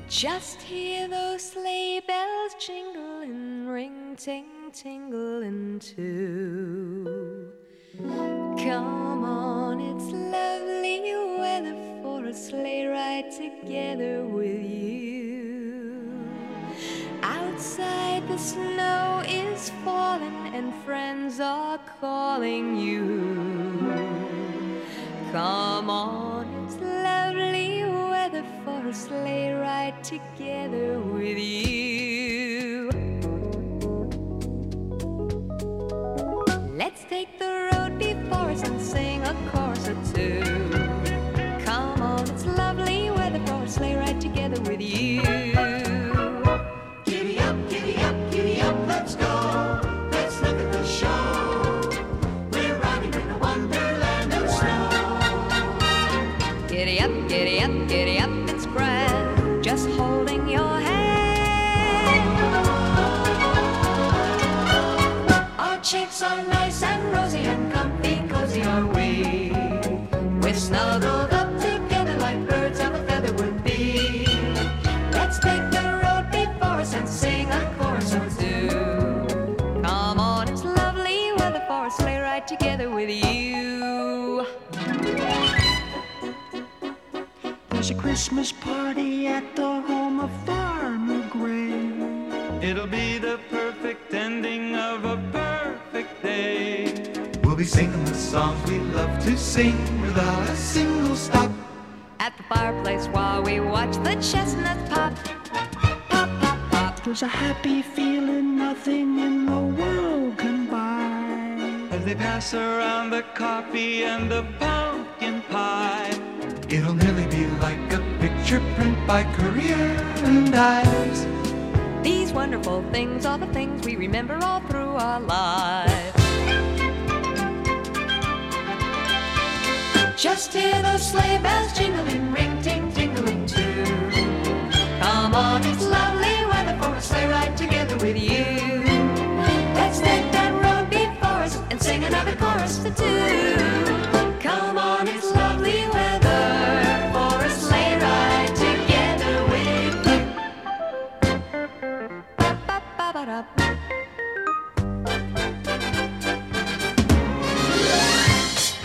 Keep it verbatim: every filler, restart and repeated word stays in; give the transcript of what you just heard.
Just hear those sleigh bells jingling, ring, ting, tingling too. Come on, it's lovely weather for a sleigh ride together with you. Outside the snow is falling and friends are calling you. Come on, it's lovely weather for a sleigh ride together with you. Let's take the road before us and sing a chorus or two. Come on, it's lovely weather for a sleigh ride together with you. Giddy up, giddy up, giddy up, let's go. Let's look at the show. We're riding in a wonderland of snow. Giddy up, giddy up, giddy up, it's grand, just holding your hand. Our cheeks are nice and rosy and comfy, cozy are we. We're snuggled up together like birds of a feather would be. Let's take the road before us and sing a chorus or two. Come on, it's lovely weather for a sleigh ride together with you. There's a Christmas party at the home of Farmer Gray. It'll be the perfect ending of a perfect day. We'll be singing the songs we love to sing without a single stop. At the fireplace while we watch the chestnuts pop. Pop, pop, pop. There's a happy feeling nothing in the world can buy. As they pass around the coffee and the pumpkin pie. It'll nearly be like a picture print by Career and Ives. These wonderful things are the things we remember all through our lives. Just hear those sleigh bells jingling, ring, ting, tingling too. Come on, it's lovely weather for a sleigh ride together with you. Let's take that road before us and sing another chorus for two.